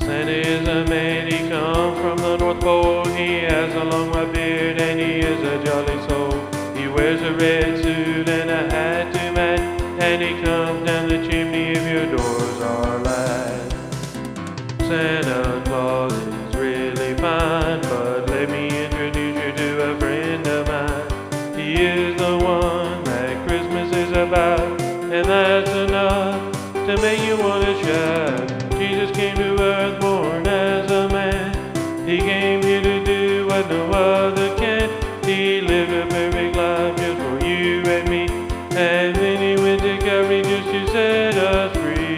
Santa is a man, he comes from the North Pole. He has a long white beard and he is a jolly soul. He wears a red suit and a hat to match, and he comes down the chimney if your doors are latched. Santa Claus is really fine, but let me introduce you to a friend of mine. He is the one that Christmas is about, and that's enough to make you want to shout. Jesus came to earth born as a man. He came here to do what no other can. He lived a perfect life just for you and me, and then he went to Calvary just to set us free.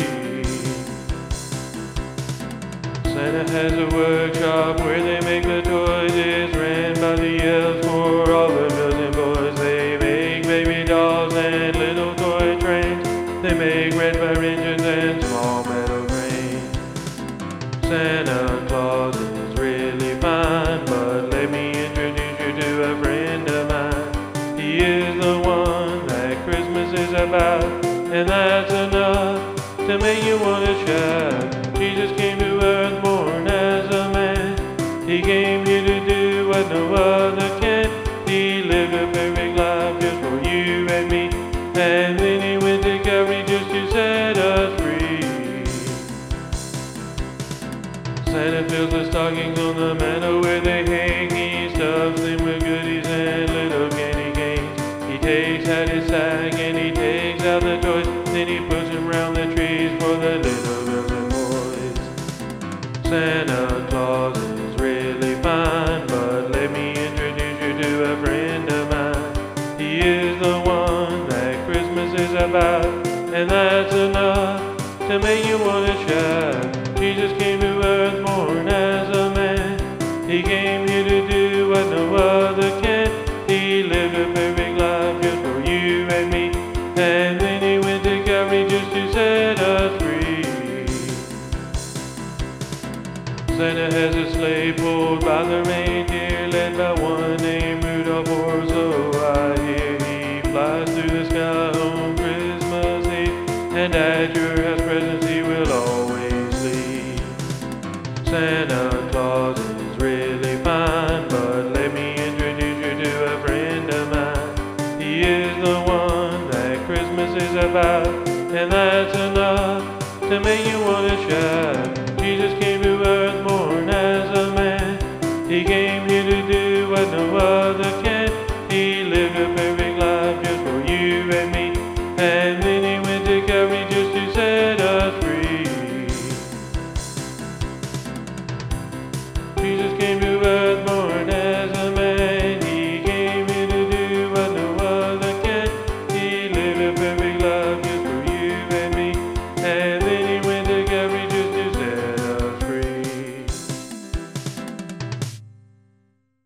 Santa has a workshop where they make the toys. It's ran by the elves for all the girls and boys. They make baby dolls and little toy trains. They make red fire engines and small metal cranes. Santa Claus is really fine, but let me introduce you to a friend of mine. He is the one that Christmas is about, and that's enough to make you want to shout. Jesus came to earth born as a man. He came here to do what no other can. He lived a perfect life just for you and me, and then he went to Calvary just to set us free. Santa fills the stockings on the mantle where they hang. He stuffs them with goodies and little candy canes. He takes out his sack and he takes out the toys. Then he puts them round the trees for the little girls and boys. Santa Claus is really fine, but let me introduce you to a friend of mine. He is the one that Christmas is about, and that's enough to make you want to shout. Jesus came to earth born as a man. He came here to do what no other can. He lived a perfect life just for you and me, and then he went to Calvary just to set us free. Santa has a sleigh pulled by the reindeer, led by one named Rudolph, or so I hear. He flies through the sky on Christmas Eve, and at your house presence he will always leave. Santa Claus is really fine, but let me introduce you to a friend of mine. He is the one that Christmas is about, and that's enough to make you want to shout.